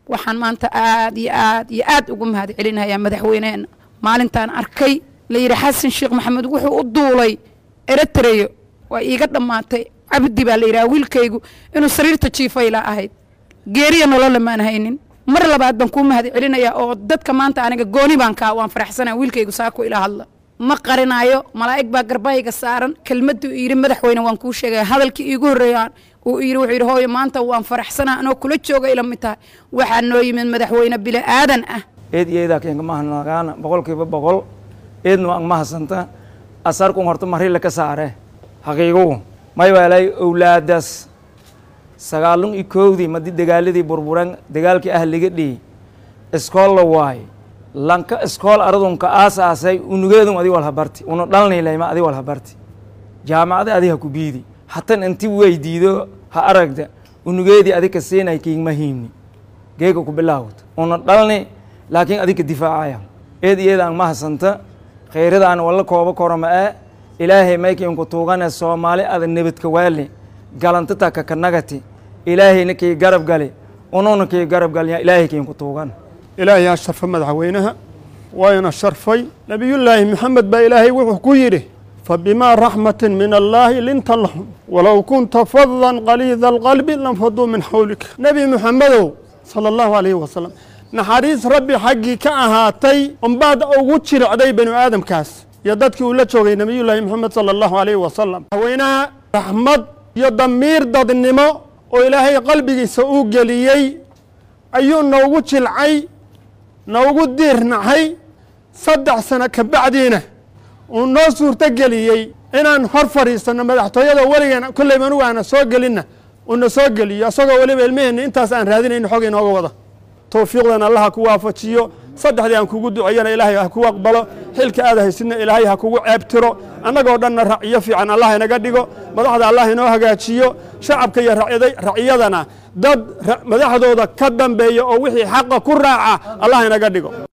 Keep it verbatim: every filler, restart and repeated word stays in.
waxaan maanta aad iyo aad iyo aad ugu mahad celinayaa madaxweynaheena maalintaan arkay la yiri xasan sheekh maxamed wuxuu u duulay Eritrea waa iiga dhamaatay abdi baa la yiraahdaa wiilkaygu inuu sariirta jiifay la ahayd geeriya nolol ma haynin mar labaad baan ku mahad celinayaa oo dadka maanta aniga gooni baan ka waan faraxsanahay wiilkaygu saako ila hadla ma qarinayo malaa'ig baa garbayga saaran kelmadu yiri madaxweyne waan ku sheegay hadalkii iigu horeeyaan oo yiri wuxuu yiri hooyo maanta waan faraxsanahay anoo kula jooga ila mid tahay waxa noo yimid madaxweyne bila aadan ah eed yeeda keen ma hanaqaan boqolkiiba boqol eedna aan ma hasanta asarku horta marii la ka saare haqiiqo may walay awlaadas sagaalun iyo koowdii madi dagaaladii burburan dagaalkii ahliga dhii iskool la waay lanka iskool ardunka aasaasay unugeedun adi wal habarti unu dhalnay leeyma adi wal habarti jaamacada adi ha ku biidi hatta intii weydiido ha aragda unugeedii adi ka seenay kiin mahiimni geega ku bilaawd unu dhalnay laakiin adi ka difaacaya eed iyadaan ma hasanta khayradaan wala kooba korama ilaahay maykeen ku tuugana Soomaali aad nabadka waali galanta ta ka nagati ilaahay nakii garab gali unoona kii garab gali ilaahay keen ku tuugan ilaahay asharf madaxweynaha wayna sharfay nabiyullaahi maxamed ba ilaahay wuxuu ku yiri فبما رحمة من الله لنت لهم ولو كنت فظا غليظ القلب لانفضوا من حولك نبي محمد صلى الله عليه وسلم نحريس ربي حقي كأهاتي ومن بعد أوجد شرع علي بني آدم كاس يدتك ولا شوقي نبي الله محمد صلى الله عليه وسلم وينا رحمة يضمير ضد النمو وإلهي قلبي سوق جليي أيون نوجد شلعي نوجد دير نحي صدع سنة كبعدينه ونصور تجليي إن نحرفر يستنا مدحتويا ولينا كل ما نوعنا سوق لنا ونسوق لي سوق ولي بالمهن أنت سان هذين إن حقين هو وضع توفيقنا الله كوا فتشيو صدق ديان كوجو دعينا إلهي كوا قبله حلك هذا السنة إلهي كوا عبترو أنا قدرنا رعية في عن الله نقدقه مدحض الله نوها قاتشيو شعب كي رعي رعيتنا ضد مدحض ذا كدم بيو أو وحي حق كل راعة الله نقدقه